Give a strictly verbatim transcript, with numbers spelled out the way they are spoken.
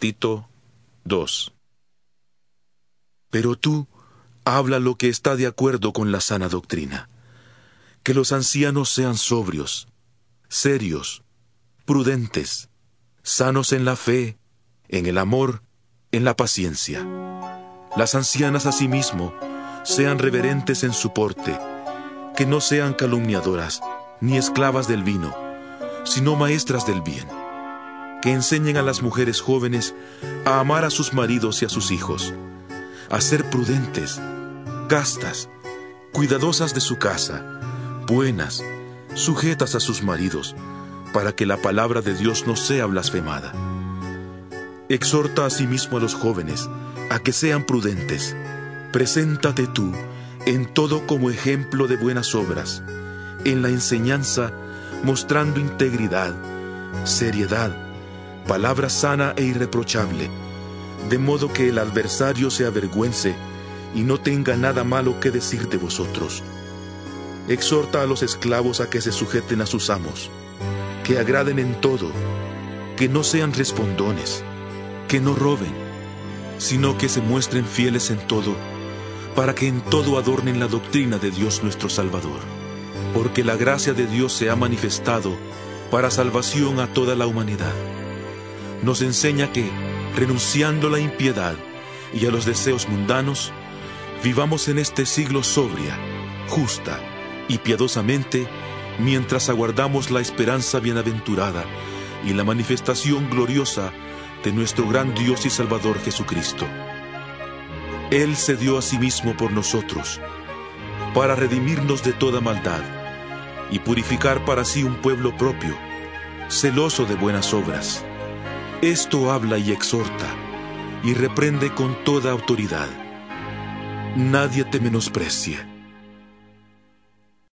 Tito dos. Pero tú, habla lo que está de acuerdo con la sana doctrina. Que los ancianos sean sobrios, serios, prudentes, sanos en la fe, en el amor, en la paciencia. Las ancianas asimismo sean reverentes en su porte, que no sean calumniadoras, ni esclavas del vino, sino maestras del bien, que enseñen a las mujeres jóvenes a amar a sus maridos y a sus hijos, a ser prudentes, castas, cuidadosas de su casa, buenas, sujetas a sus maridos, para que la palabra de Dios no sea blasfemada. Exhorta asimismo a los jóvenes a que sean prudentes. Preséntate tú en todo como ejemplo de buenas obras, en la enseñanza mostrando integridad, seriedad, palabra sana e irreprochable, de modo que el adversario se avergüence y no tenga nada malo que decir de vosotros. Exhorta a los esclavos a que se sujeten a sus amos, que agraden en todo, que no sean respondones, que no roben, sino que se muestren fieles en todo, para que en todo adornen la doctrina de Dios nuestro Salvador. Porque la gracia de Dios se ha manifestado para salvación a toda la humanidad. Nos enseña que, renunciando a la impiedad y a los deseos mundanos, vivamos en este siglo sobria, justa y piadosamente, mientras aguardamos la esperanza bienaventurada y la manifestación gloriosa de nuestro gran Dios y Salvador Jesucristo. Él se dio a sí mismo por nosotros, para redimirnos de toda maldad y purificar para sí un pueblo propio, celoso de buenas obras. Esto habla y exhorta, y reprende con toda autoridad. Nadie te menosprecie.